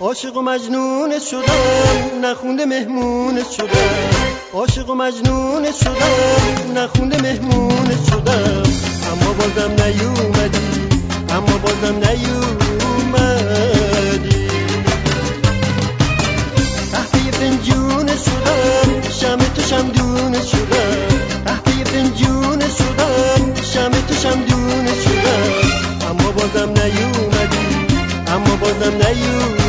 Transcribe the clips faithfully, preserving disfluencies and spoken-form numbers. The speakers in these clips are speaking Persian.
عاشق و مجنونت شدم، نخونده مهمونت شدم. عاشق و مجنونت شدم، نخونده مهمونت شدم. اما بازم نیومدی، اما بازم نیومدی. تحت یه فنجونت شدم، شمع تو شمدونت شدم. تحت یه فنجونت شدم، شمع تو شمدونت شدم. اما بازم نیومدی، اما بازم نیومدی.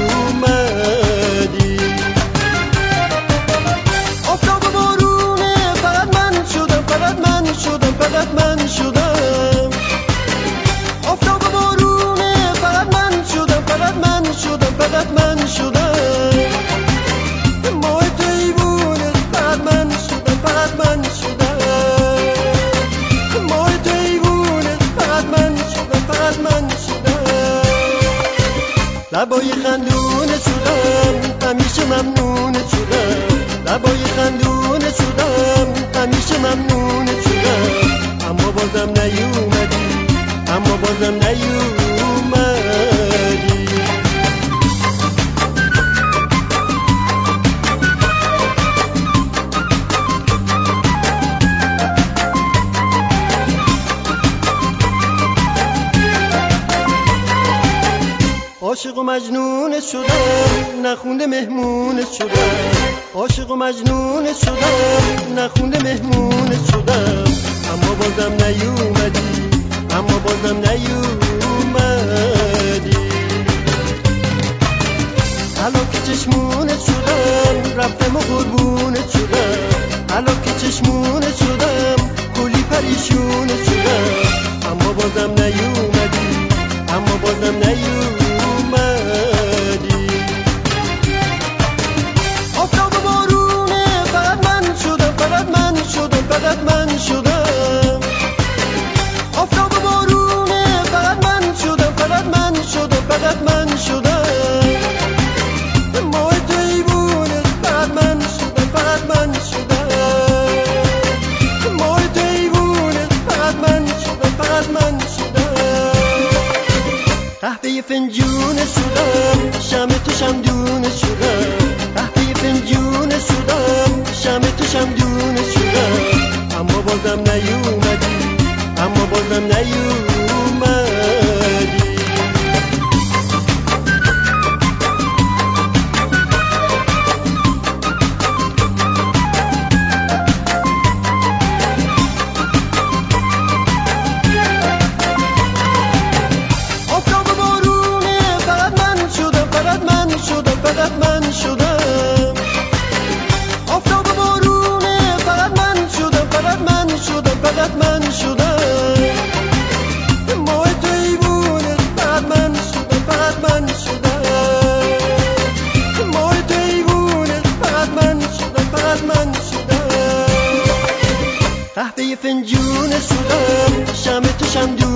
آفتاب و بارونه فقط من شدم، فقط من شدم، فقط من شدم. آفتاب و بارونه فقط من شدم، فقط من شدم، فقط من شدم. ماه تو ایوونه فقط من شدم، فقط من شدم. ماه تو ایوونه فقط من شدم، فقط من شدم. لبای خندونه شدم، همیشه ممنونه شدم. لبای خندونه شدم، همیشه ممنونه شدم. اما بازم نیومدی، اما بازم نیومدی. عاشق و مجنونت شدم، نخونده مهمونت شدم. عاشق و مجنونت شدم، نخونده مهمونت شدم. اما بازم نیومدی، اما بازم نیومدی. حالا که چشمونت شدم، رفتم و قربونت شدم. حالا که چشمونت شدم، کلی پریشونت شدم. اما بازم نیومدی، اما بازم نیومدی. آفتاب و بارونه فقط من شدم، فقط من شدم، فقط من شدم. آفتاب و بارونه فقط من شدم، فقط من شدم، فقط من شدم. ماه تو ایوونه فقط من شدم، فقط من شدم. ماه تو ایوونه فقط من شدم، فقط من شدم. تحت یه فنجونه شدم، شمع تو شمدونه شدم. تحت یه فنجونه شدم، شمع تو شمدونه شدم. اما بازم نیومدی، اما بازم نیومدی. فقط من شدم. آفتاب و بارونه فقط من شدم، فقط من شدم، فقط من شدم. ماه تو ایوونه فقط من شدم، فقط من شدم. ماه تو ایوونه فقط من شدم، فقط من شدم. تحت یه فنجونه شدم، شمع تو شمدونه